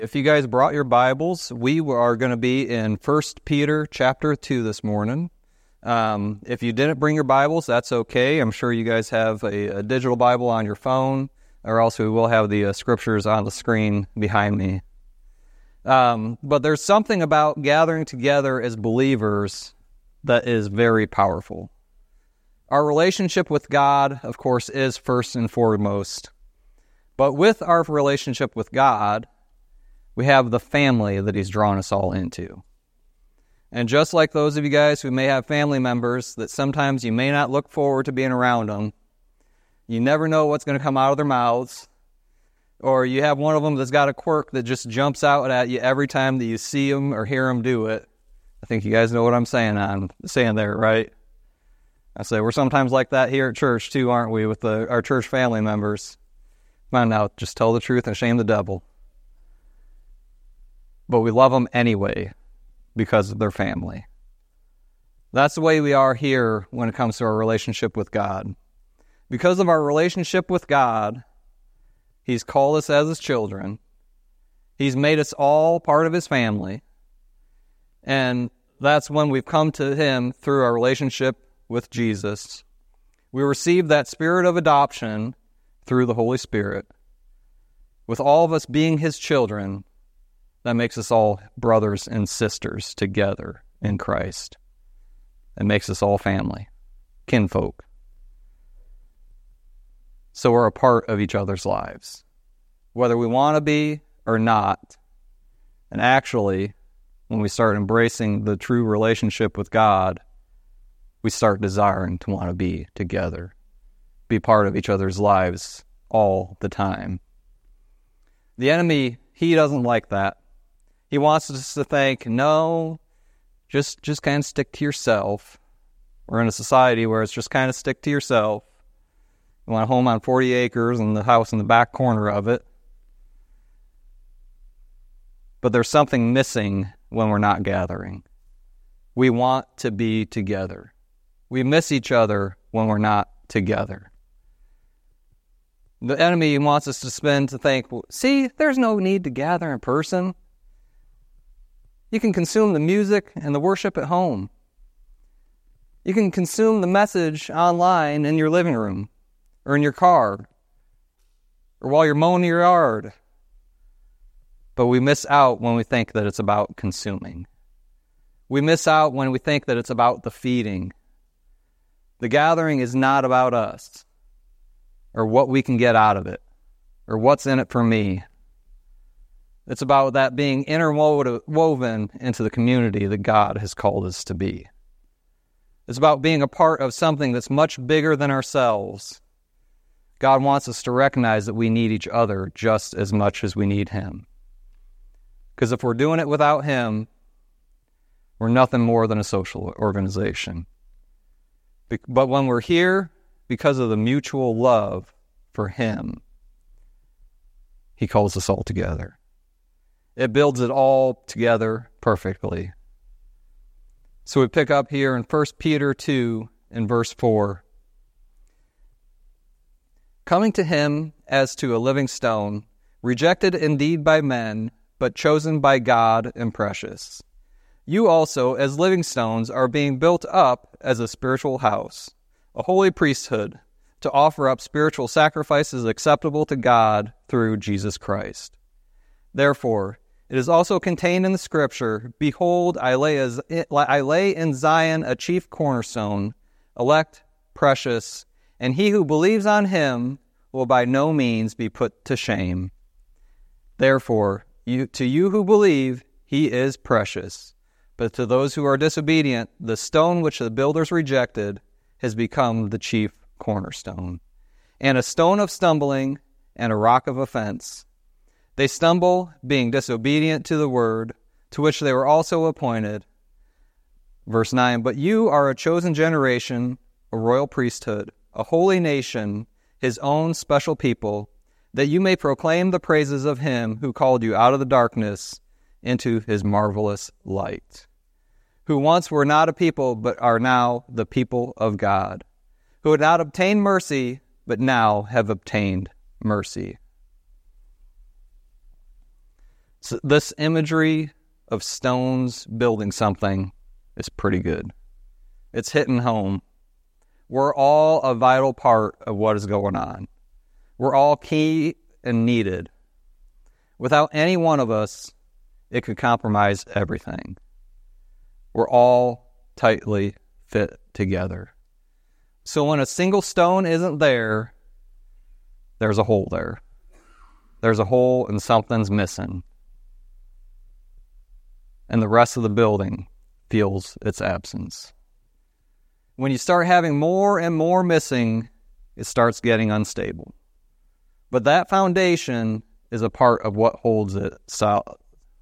If you guys brought your Bibles, we are going to be in 1 Peter chapter 2 this morning. If you didn't bring your Bibles, that's okay. I'm sure you guys have a digital Bible on your phone, or else we will have the scriptures on the screen behind me. But there's something about gathering together as believers that is very powerful. Our relationship with God, of course, is first and foremost. But with our relationship with God, we have the family that He's drawn us all into. And just like those of you guys who may have family members that sometimes you may not look forward to being around them, you never know what's going to come out of their mouths, or you have one of them that's got a quirk that just jumps out at you every time that you see them or hear them do it. I think you guys know what I'm saying there, right? I say we're sometimes like that here at church too, aren't we, with our church family members? Come on now, just tell the truth and shame the devil. But we love them anyway because of their family. That's the way we are here when it comes to our relationship with God. Because of our relationship with God, He's called us as His children. He's made us all part of His family. And that's when we've come to Him through our relationship with Jesus. We receive that spirit of adoption through the Holy Spirit. With all of us being His children, that makes us all brothers and sisters together in Christ. It makes us all family, kinfolk. So we're a part of each other's lives, whether we want to be or not. And actually, when we start embracing the true relationship with God, we start desiring to want to be together, be part of each other's lives all the time. The enemy, he doesn't like that. He wants us to think, no, just kind of stick to yourself. We're in a society where it's just kind of stick to yourself. You want a home on 40 acres and the house in the back corner of it. But there's something missing when we're not gathering. We want to be together. We miss each other when we're not together. The enemy wants us to think, well, see, there's no need to gather in person. You can consume the music and the worship at home. You can consume the message online in your living room or in your car or while you're mowing your yard. But we miss out when we think that it's about consuming. We miss out when we think that it's about the feeding. The gathering is not about us or what we can get out of it or what's in it for me. It's about that being interwoven into the community that God has called us to be. It's about being a part of something that's much bigger than ourselves. God wants us to recognize that we need each other just as much as we need Him. Because if we're doing it without Him, we're nothing more than a social organization. But when we're here, because of the mutual love for Him, He calls us all together. It builds it all together perfectly. So we pick up here in 1 Peter 2 in verse 4. Coming to Him as to a living stone, rejected indeed by men, but chosen by God and precious. You also, as living stones, are being built up as a spiritual house, a holy priesthood, to offer up spiritual sacrifices acceptable to God through Jesus Christ. Therefore, it is also contained in the Scripture, Behold, I lay in Zion a chief cornerstone, elect, precious, and he who believes on Him will by no means be put to shame. Therefore, to you who believe, He is precious. But to those who are disobedient, the stone which the builders rejected has become the chief cornerstone, and a stone of stumbling and a rock of offense. They stumble, being disobedient to the word, to which they were also appointed. Verse 9, But you are a chosen generation, a royal priesthood, a holy nation, His own special people, that you may proclaim the praises of Him who called you out of the darkness into His marvelous light, who once were not a people, but are now the people of God, who had not obtained mercy, but now have obtained mercy. So this imagery of stones building something is pretty good. It's hitting home. We're all a vital part of what is going on. We're all key and needed. Without any one of us, it could compromise everything. We're all tightly fit together. So when a single stone isn't there, there's a hole there. There's a hole and something's missing. And the rest of the building feels its absence. When you start having more and more missing, it starts getting unstable. But that foundation is a part of what holds it solid.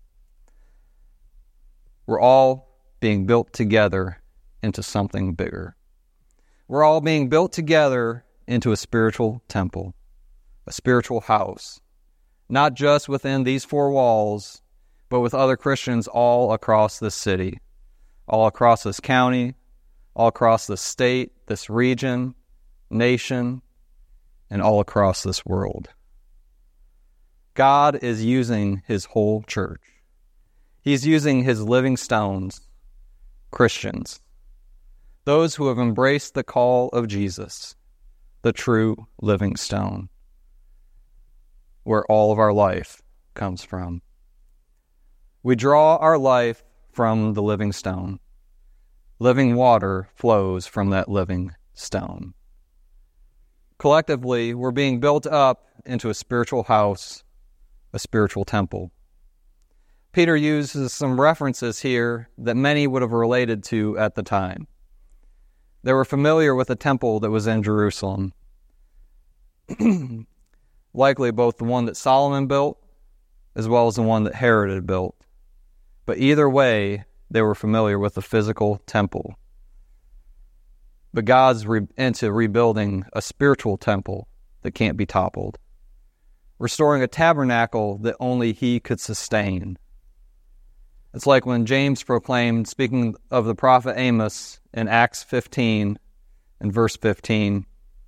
We're all being built together into something bigger. We're all being built together into a spiritual temple, a spiritual house, not just within these four walls, but with other Christians all across this city, all across this county, all across this state, this region, nation, and all across this world. God is using his whole church. He's using his living stones, Christians, those who have embraced the call of Jesus, the true living stone, where all of our life comes from. We draw our life from the living stone. Living water flows from that living stone. Collectively, we're being built up into a spiritual house, a spiritual temple. Peter uses some references here that many would have related to at the time. They were familiar with the temple that was in Jerusalem. Likely both the one that Solomon built as well as the one that Herod had built. But either way, they were familiar with the physical temple. But God's into rebuilding a spiritual temple that can't be toppled, restoring a tabernacle that only he could sustain. It's like when James proclaimed, speaking of the prophet Amos in Acts 15 and verse 15,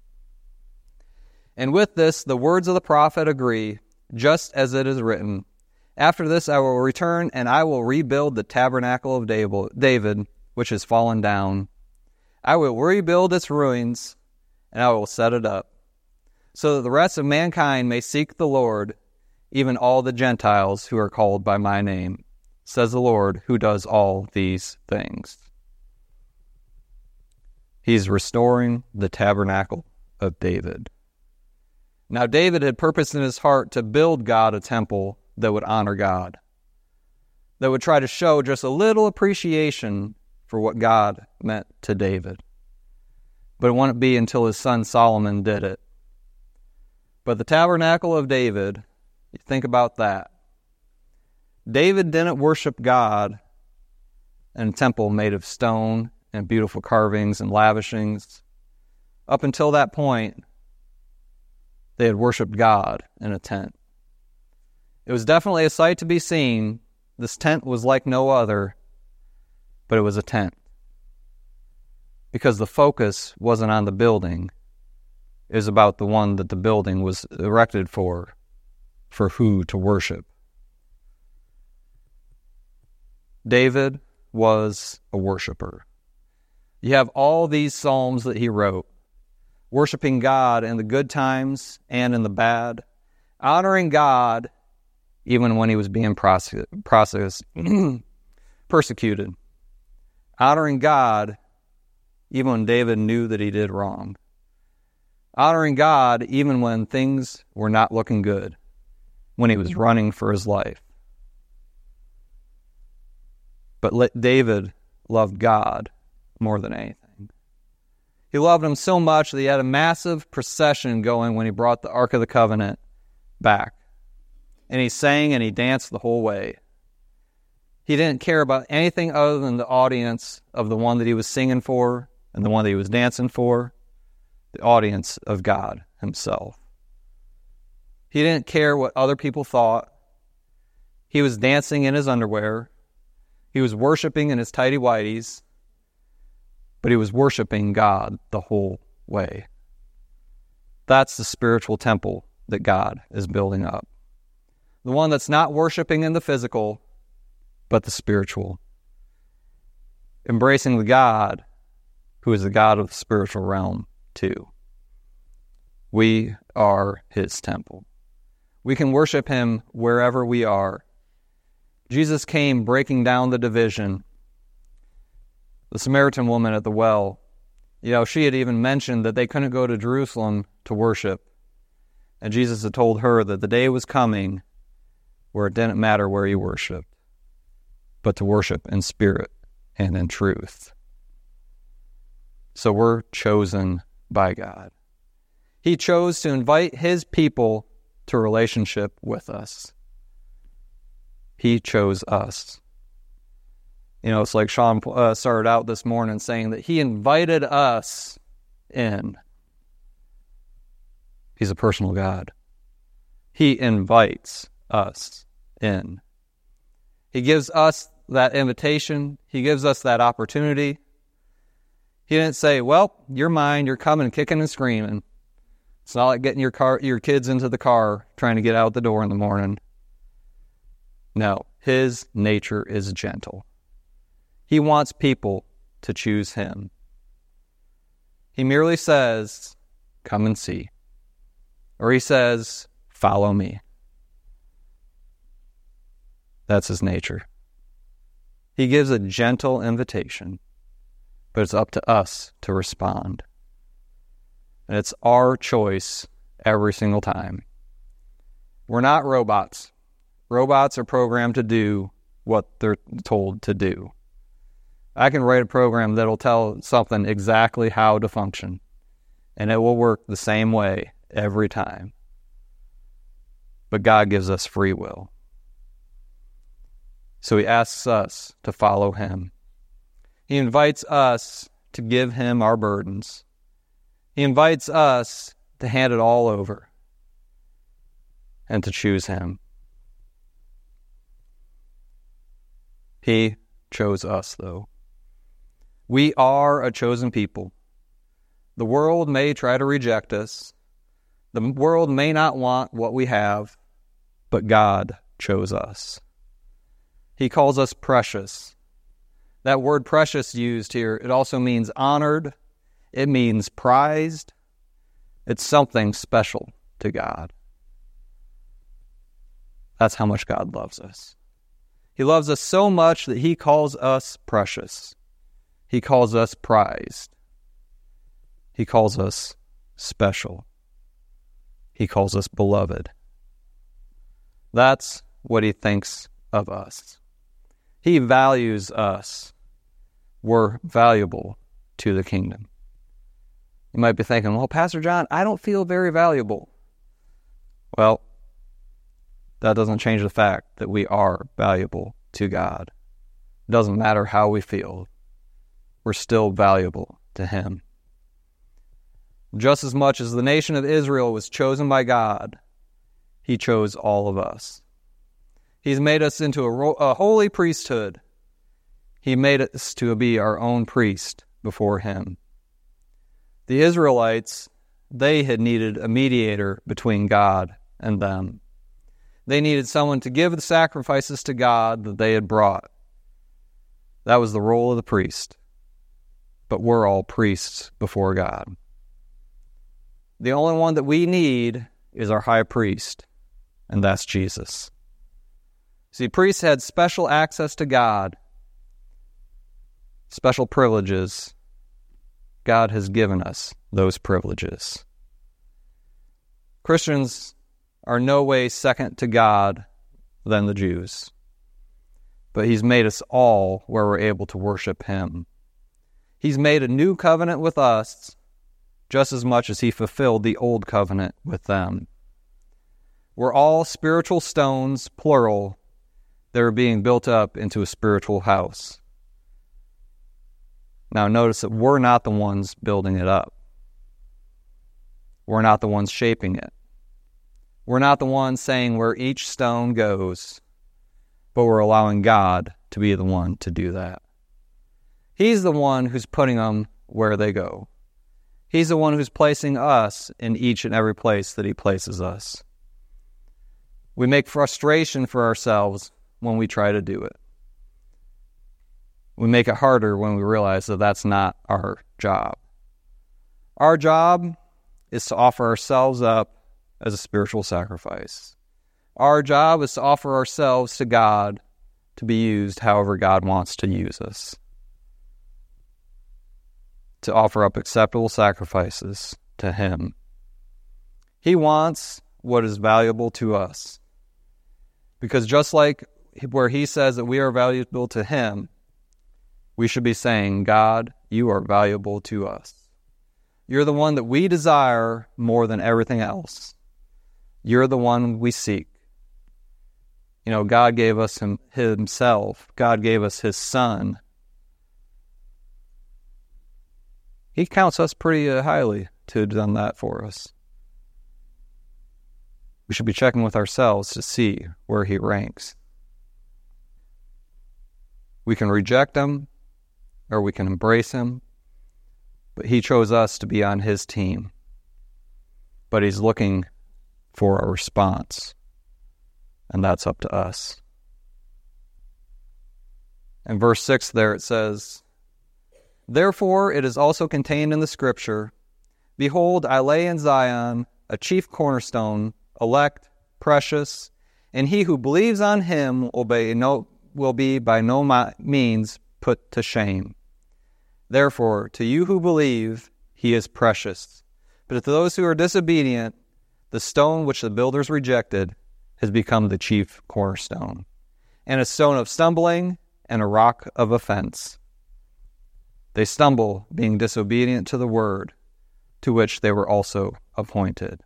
"And with this the words of the prophet agree, just as it is written, After this I will return, and I will rebuild the tabernacle of David, which has fallen down. I will rebuild its ruins, and I will set it up, so that the rest of mankind may seek the Lord, even all the Gentiles who are called by my name, says the Lord, who does all these things." He's restoring the tabernacle of David. Now, David had purposed in his heart to build God a temple that would honor God, that would try to show just a little appreciation for what God meant to David. But it wouldn't be until his son Solomon did it. But the tabernacle of David, you think about that. David didn't worship God in a temple made of stone and beautiful carvings and lavishings. Up until that point, they had worshiped God in a tent. It was definitely a sight to be seen. This tent was like no other, but it was a tent. Because the focus wasn't on the building. It was about the one that the building was erected for who to worship. David was a worshiper. You have all these psalms that he wrote, worshiping God in the good times and in the bad, honoring God even when he was being persecuted, honoring God even when David knew that he did wrong, honoring God even when things were not looking good, when he was running for his life. But David loved God more than anything. He loved him so much that he had a massive procession going when he brought the Ark of the Covenant back. And he sang and he danced the whole way. He didn't care about anything other than the audience of the one that he was singing for and the one that he was dancing for, the audience of God himself. He didn't care what other people thought. He was dancing in his underwear. He was worshiping in his tighty-whities. But he was worshiping God the whole way. That's the spiritual temple that God is building up. The one that's not worshiping in the physical, but the spiritual. Embracing the God who is the God of the spiritual realm too. We are his temple. We can worship him wherever we are. Jesus came breaking down the division. The Samaritan woman at the well, she had even mentioned that they couldn't go to Jerusalem to worship. And Jesus had told her that the day was coming where it didn't matter where you worshiped, but to worship in spirit and in truth. So we're chosen by God. He chose to invite his people to a relationship with us. He chose us. It's like Sean started out this morning saying that he invited us in. He's a personal God. He invites us in. He gives us that invitation. He gives us that opportunity. He didn't say, well, you're mine, you're coming kicking and screaming. It's not like getting your kids into the car trying to get out the door in the morning. No, his nature is gentle. He wants people to choose him. He merely says, come and see. Or he says, follow me. That's his nature. He gives a gentle invitation, but it's up to us to respond. And it's our choice every single time. We're not robots. Robots are programmed to do what they're told to do. I can write a program that'll tell something exactly how to function, and it will work the same way every time. But God gives us free will. So he asks us to follow him. He invites us to give him our burdens. He invites us to hand it all over and to choose him. He chose us, though. We are a chosen people. The world may try to reject us. The world may not want what we have, but God chose us. He calls us precious. That word precious used here, it also means honored. It means prized. It's something special to God. That's how much God loves us. He loves us so much that he calls us precious. He calls us prized. He calls us special. He calls us beloved. That's what he thinks of us. He values us. We're valuable to the kingdom. You might be thinking, well, Pastor John, I don't feel very valuable. Well, that doesn't change the fact that we are valuable to God. It doesn't matter how we feel. We're still valuable to him. Just as much as the nation of Israel was chosen by God, he chose all of us. He's made us into a holy priesthood. He made us to be our own priest before him. The Israelites, they had needed a mediator between God and them. They needed someone to give the sacrifices to God that they had brought. That was the role of the priest. But we're all priests before God. The only one that we need is our high priest, and that's Jesus. See, priests had special access to God, special privileges. God has given us those privileges. Christians are no way second to God than the Jews, but he's made us all where we're able to worship him. He's made a new covenant with us just as much as he fulfilled the old covenant with them. We're all spiritual stones, plural, that are being built up into a spiritual house. Now notice that we're not the ones building it up. We're not the ones shaping it. We're not the ones saying where each stone goes, but we're allowing God to be the one to do that. He's the one who's putting them where they go. He's the one who's placing us in each and every place that he places us. We make frustration for ourselves when we try to do it. We make it harder when we realize that that's not our job. Our job is to offer ourselves up as a spiritual sacrifice. Our job is to offer ourselves to God to be used however God wants to use us. To offer up acceptable sacrifices to Him. He wants what is valuable to us. Because just like where He says that we are valuable to Him, we should be saying, God, you are valuable to us. You're the one that we desire more than everything else. You're the one we seek. You know, God gave us Himself. God gave us His Son. He counts us pretty highly to have done that for us. We should be checking with ourselves to see where He ranks. We can reject Him, or we can embrace Him, but He chose us to be on His team. But He's looking for a response, and that's up to us. In verse 6 there it says, Therefore it is also contained in the Scripture, Behold, I lay in Zion a chief cornerstone, elect, precious, and he who believes on Him will be by no means put to shame. Therefore, to you who believe, He is precious. But to those who are disobedient, the stone which the builders rejected has become the chief cornerstone, and a stone of stumbling and a rock of offense. They stumble, being disobedient to the word, to which they were also appointed.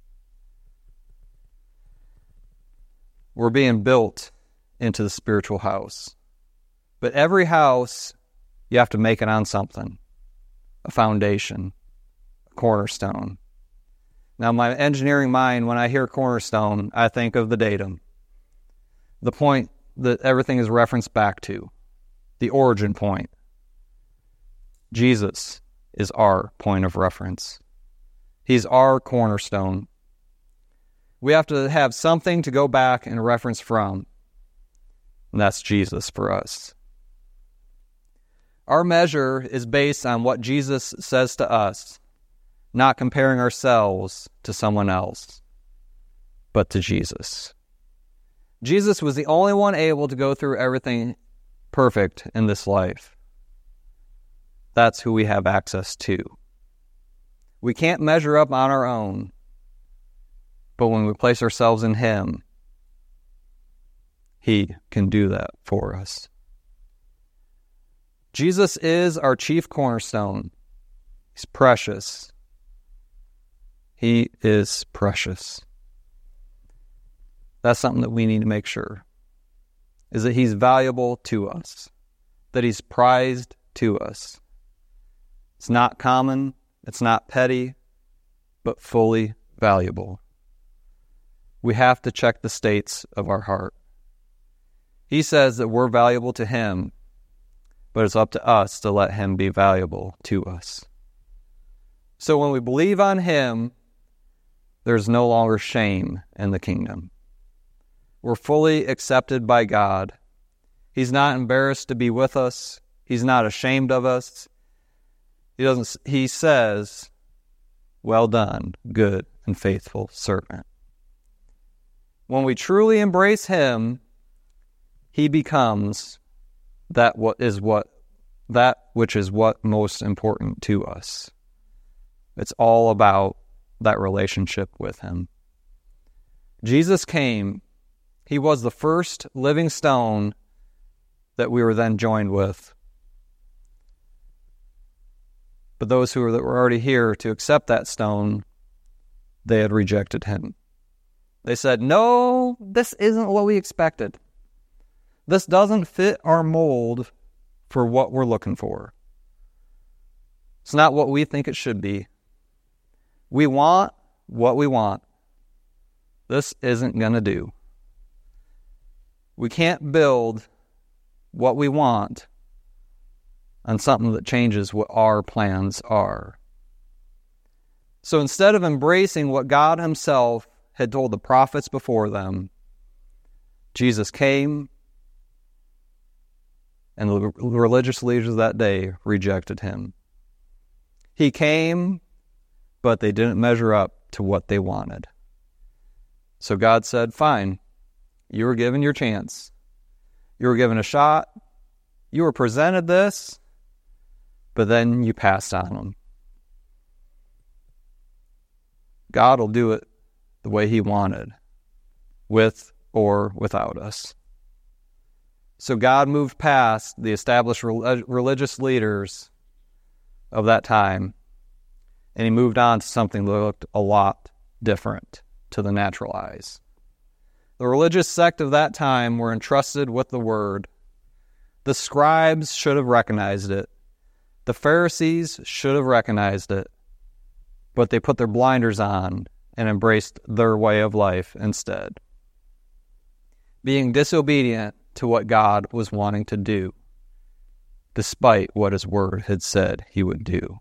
We're being built into the spiritual house. But every house, you have to make it on something. A foundation, a cornerstone. Now, my engineering mind, when I hear cornerstone, I think of the datum. The point that everything is referenced back to. The origin point. Jesus is our point of reference. He's our cornerstone. We have to have something to go back and reference from. And that's Jesus for us. Our measure is based on what Jesus says to us, not comparing ourselves to someone else, but to Jesus. Jesus was the only one able to go through everything perfect in this life. That's who we have access to. We can't measure up on our own, but when we place ourselves in Him, He can do that for us. Jesus is our chief cornerstone. He's precious. He is precious. That's something that we need to make sure, is that He's valuable to us, that He's prized to us. It's not common, it's not petty, but fully valuable. We have to check the states of our heart. He says that we're valuable to Him, but it's up to us to let Him be valuable to us. So when we believe on Him, there's no longer shame in the kingdom. We're fully accepted by God. He's not embarrassed to be with us. He's not ashamed of us. He says, "Well done, good and faithful servant." When we truly embrace Him, He becomes that which is what most important to us. It's all about that relationship with Him. Jesus came. He was the first living stone that we were then joined with. But those that were already here to accept that stone, they had rejected Him. They said, "No, this isn't what we expected. This doesn't fit our mold for what we're looking for. It's not what we think it should be. We want what we want. This isn't going to do. We can't build what we want on something that changes what our plans are." So instead of embracing what God Himself had told the prophets before them, Jesus came, and the religious leaders of that day rejected him. He came, but they didn't measure up to what they wanted. So God said, fine, you were given your chance. You were given a shot. You were presented this, but then you passed on them. God will do it the way he wanted, with or without us. So God moved past the established religious leaders of that time, and he moved on to something that looked a lot different to the natural eyes. The religious sect of that time were entrusted with the word. The scribes should have recognized it. The Pharisees should have recognized it, but they put their blinders on and embraced their way of life instead, being disobedient to what God was wanting to do, despite what his word had said he would do.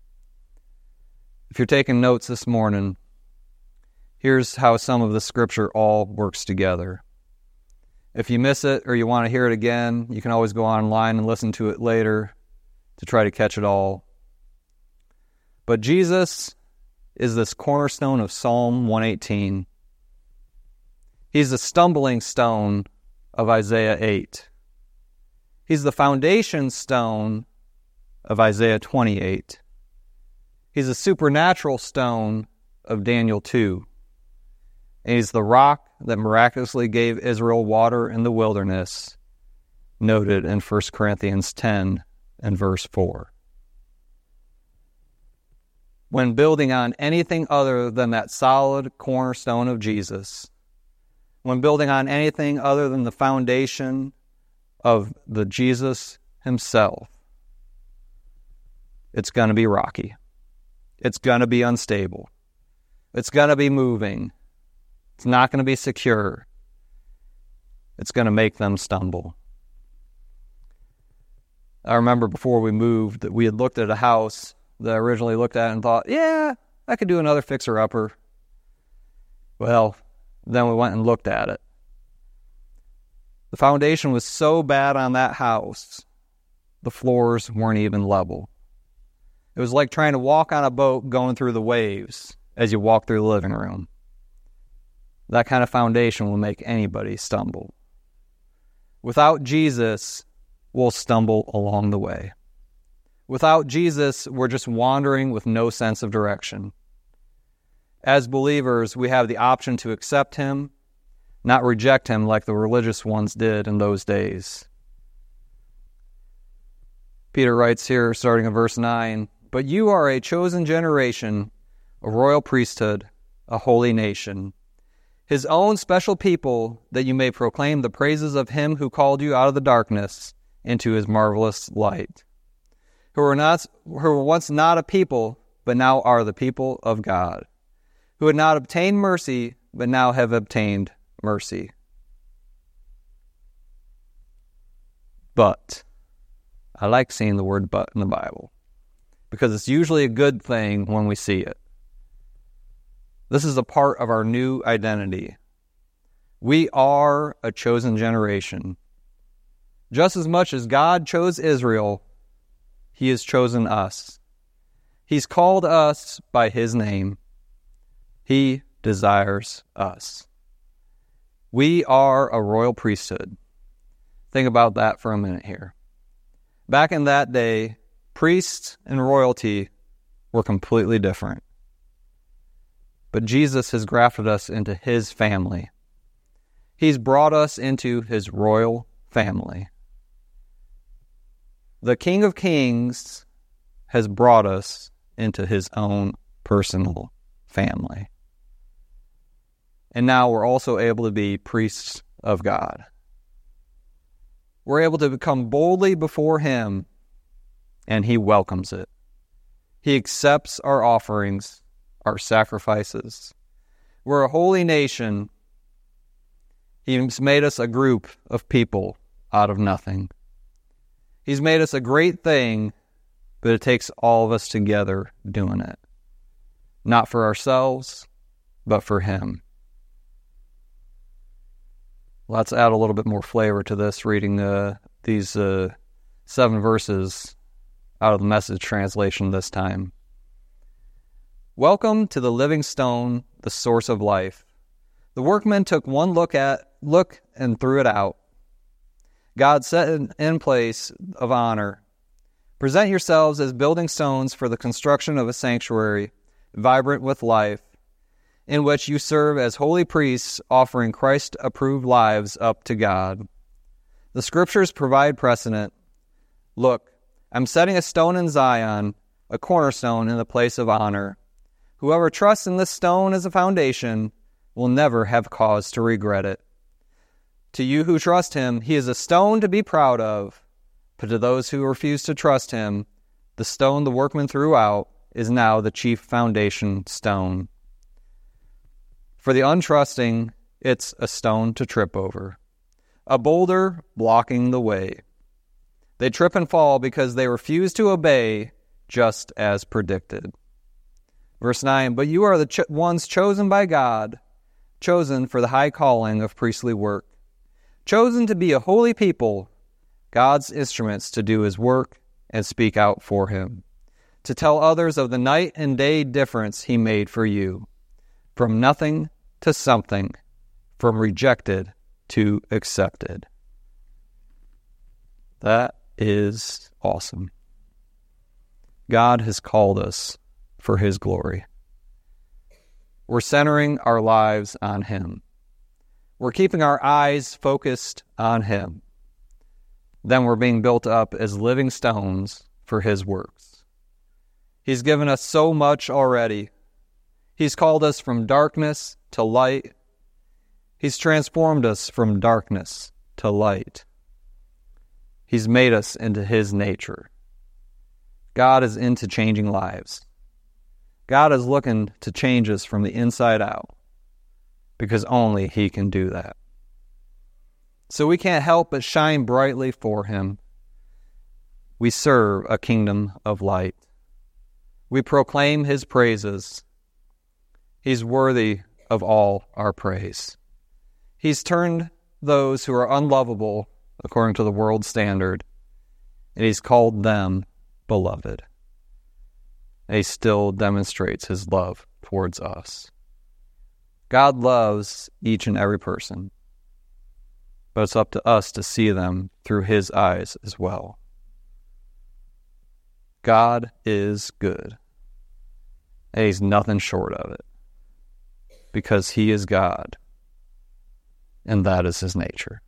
If you're taking notes this morning, here's how some of the scripture all works together. If you miss it or you want to hear it again, you can always go online and listen to it later to try to catch it all. But Jesus is this cornerstone of Psalm 118. He's the stumbling stone of Isaiah 8. He's the foundation stone of Isaiah 28. He's a supernatural stone of Daniel 2. And he's the rock that miraculously gave Israel water in the wilderness, noted in 1 Corinthians 10 and verse 4. When building on anything other than that solid cornerstone of Jesus, when building on anything other than the foundation of the Jesus himself, it's going to be rocky. It's going to be unstable. It's going to be moving. It's not going to be secure. It's going to make them stumble. I remember before we moved that we had looked at a house that I originally looked at and thought, yeah, I could do another fixer-upper. Well, then we went and looked at it. The foundation was so bad on that house, the floors weren't even level. It was like trying to walk on a boat going through the waves as you walk through the living room. That kind of foundation will make anybody stumble. Without Jesus, we'll stumble along the way. Without Jesus, we're just wandering with no sense of direction. As believers, we have the option to accept him, not reject him like the religious ones did in those days. Peter writes here, starting in verse 9, "But you are a chosen generation, a royal priesthood, a holy nation, his own special people, that you may proclaim the praises of him who called you out of the darkness into his marvelous light, who were once not a people, but now are the people of God, who had not obtained mercy, but now have obtained mercy." But, I like seeing the word "but" in the Bible, because it's usually a good thing when we see it. This is a part of our new identity. We are a chosen generation. Just as much as God chose Israel, he has chosen us. He's called us by his name. He desires us. We are a royal priesthood. Think about that for a minute here. Back in that day, priests and royalty were completely different. But Jesus has grafted us into his family. He's brought us into his royal family. The King of Kings has brought us into his own personal family. And now we're also able to be priests of God. We're able to come boldly before him, and he welcomes it. He accepts our offerings, our sacrifices. We're a holy nation. He's made us a group of people out of nothing. He's made us a great thing, but it takes all of us together doing it. Not for ourselves, but for him. Let's add a little bit more flavor to this, reading these 7 verses out of the Message translation this time. Welcome to the living stone, the source of life. The workman took one look and threw it out. God set it in place of honor. Present yourselves as building stones for the construction of a sanctuary, vibrant with life, in which you serve as holy priests, offering Christ-approved lives up to God. The Scriptures provide precedent. Look, I'm setting a stone in Zion, a cornerstone in the place of honor. Whoever trusts in this stone as a foundation will never have cause to regret it. To you who trust him, he is a stone to be proud of. But to those who refuse to trust him, the stone the workman threw out is now the chief foundation stone. For the untrusting, it's a stone to trip over, a boulder blocking the way. They trip and fall because they refuse to obey, just as predicted. Verse 9, but you are the ones chosen by God, chosen for the high calling of priestly work, chosen to be a holy people, God's instruments to do his work and speak out for him, to tell others of the night and day difference he made for you, from nothing to something, from rejected to accepted. That is awesome. God has called us for his glory. We're centering our lives on him. We're keeping our eyes focused on him. Then we're being built up as living stones for his works. He's given us so much already. He's called us from darkness to light. He's transformed us from darkness to light. He's made us into his nature. God is into changing lives. God is looking to change us from the inside out, because only he can do that. So we can't help but shine brightly for him. We serve a kingdom of light. We proclaim his praises. He's worthy of all our praise. He's turned those who are unlovable, according to the world's standard, and he's called them beloved. And he still demonstrates his love towards us. God loves each and every person, but it's up to us to see them through his eyes as well. God is good, and he's nothing short of it, because he is God, and that is his nature.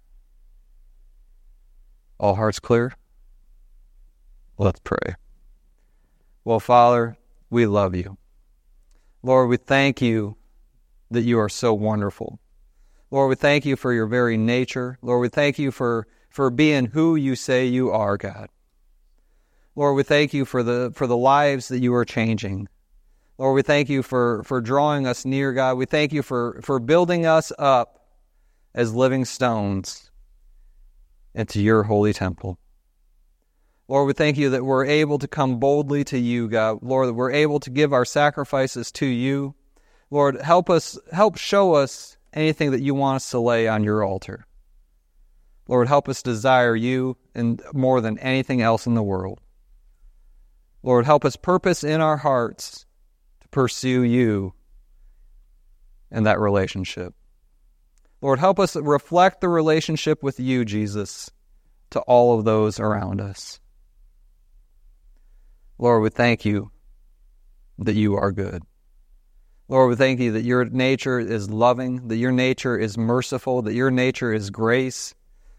All hearts clear? Let's pray. Well, Father, we love you. Lord, we thank you that you are so wonderful. Lord, we thank you for your very nature. Lord, we thank you for being who you say you are, God. Lord, we thank you for the lives that you are changing. Lord, we thank you for drawing us near, God. We thank you for building us up as living stones into your holy temple. Lord, we thank you that we're able to come boldly to you, God. Lord, that we're able to give our sacrifices to you. Lord, help show us anything that you want us to lay on your altar. Lord, help us desire you and more than anything else in the world. Lord, help us purpose in our hearts to pursue you and that relationship. Lord, help us reflect the relationship with you, Jesus, to all of those around us. Lord, we thank you that you are good. Lord, we thank you that your nature is loving, that your nature is merciful, that your nature is grace.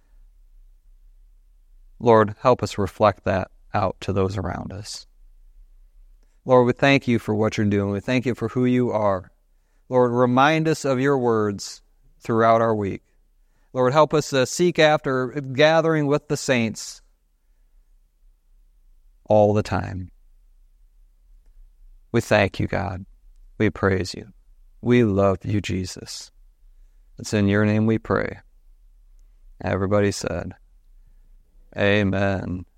Lord, help us reflect that out to those around us. Lord, we thank you for what you're doing. We thank you for who you are. Lord, remind us of your words throughout our week. Lord, help us seek after gathering with the saints all the time. We thank you, God. We praise you. We love you, Jesus. It's in your name we pray. Everybody said, amen.